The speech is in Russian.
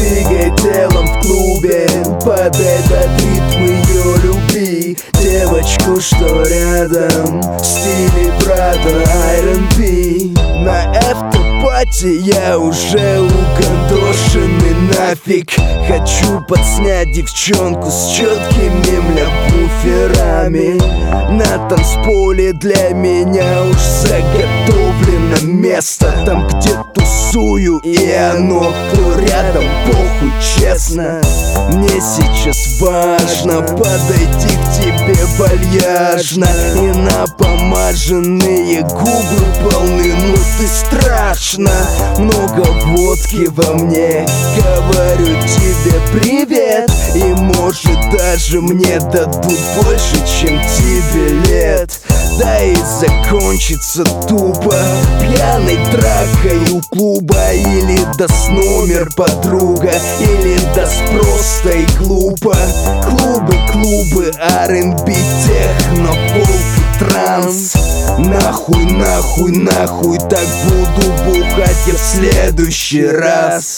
двигай телом в клубе под этот ритм ее любви. Девочку, что рядом, в стиле брата R&B. На автопате я уже угандошенный нафиг. Хочу подснять девчонку с четкими буферами. На танцполе для меня уж заготовлено место. Там, где тусую, и оно кто рядом, похуй, честно. Мне сейчас важно подойти к тебе вальяжно, и напомаженные губы полны, ну ты страшно. Много водки во мне, говорю тебе привет. И может даже мне дадут больше, чем тебе лет. Да и закончится тупо пьяной дракой у клуба. Или даст номер подруга, или даст просто и глупо. Клубы, R&B, техно, фолк и транс. Нахуй, так буду бухать я в следующий раз.